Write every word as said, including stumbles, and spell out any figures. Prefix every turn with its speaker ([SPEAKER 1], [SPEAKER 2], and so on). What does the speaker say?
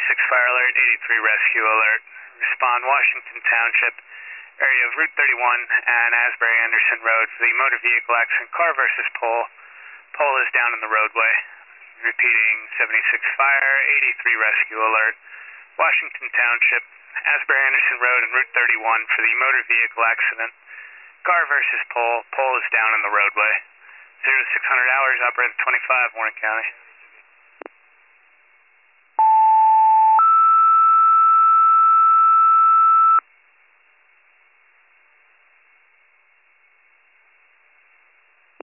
[SPEAKER 1] six fire alert, eighty-three rescue alert. Respond Washington Township, area of Route thirty-one and Asbury Anderson Road for the motor vehicle accident, car versus pole. Pole is down in the roadway. Repeating, seventy-six fire, eighty-three rescue alert. Washington Township, Asbury Anderson Road and Route thirty-one for the motor vehicle accident, car versus pole. Pole is down in the roadway. zero to six hundred hours, operator twenty-five, Warren County.